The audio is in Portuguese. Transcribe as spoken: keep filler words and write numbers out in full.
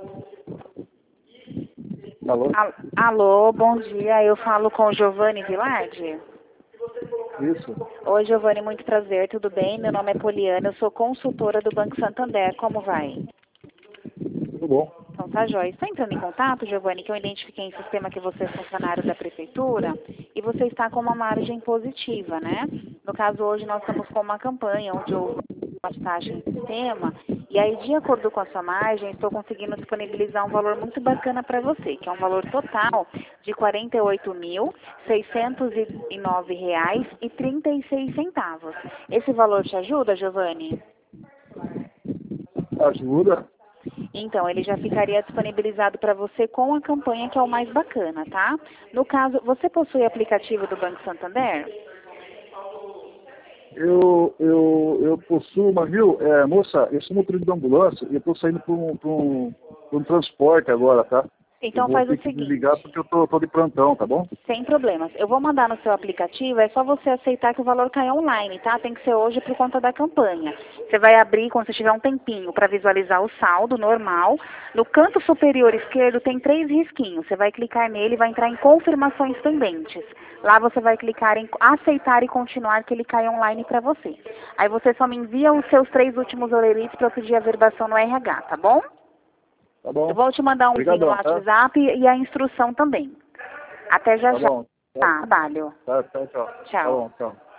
Alô? Al- Alô, bom dia. Eu falo com o Giovanni Vilardi. Isso. Oi, Giovanni, muito prazer, tudo bem? Meu nome é Poliana, eu sou consultora do Banco Santander. Como vai? Tudo bom. Então tá jóia. Estou entrando em contato, Giovanni, que eu identifiquei em sistema que você é funcionário da prefeitura e você está com uma margem positiva, né? No caso, hoje nós estamos com uma campanha onde houve uma taxa em sistema e aí, de acordo com a sua margem, estou conseguindo disponibilizar um valor muito bacana para você, que é um valor total de quarenta e oito mil, seiscentos e nove reais e trinta e seis centavos. Esse valor te ajuda, Giovanni? Ajuda? Então, ele já ficaria disponibilizado para você com a campanha que é o mais bacana, tá? No caso, você possui aplicativo do Banco Santander? Eu, eu, eu possuo uma, viu? É, moça, eu sou motorista de ambulância e eu estou saindo para um, pra um, pra um transporte agora, tá? Eu Então vou faz o ter que seguinte, desligar porque eu tô, tô de plantão, tá bom? sem problemas. Eu vou mandar no seu aplicativo, é só você aceitar que o valor cai online, tá? Tem que ser hoje por conta da campanha. Você vai abrir quando você tiver um tempinho para visualizar o saldo normal. No canto superior esquerdo tem três risquinhos. Você vai clicar nele e vai entrar em confirmações pendentes. Lá você vai clicar em aceitar e continuar que ele cai online para você. Aí você só me envia os seus três últimos olerites para eu pedir a verbação no R H, tá bom? Tá bom. Eu vou te mandar umzinho no Obrigadão, tá? WhatsApp e a instrução também. Até já Tá já. bom. Tá, Tá, trabalho. tá, tá, tchau. Tá Tchau. bom, tchau.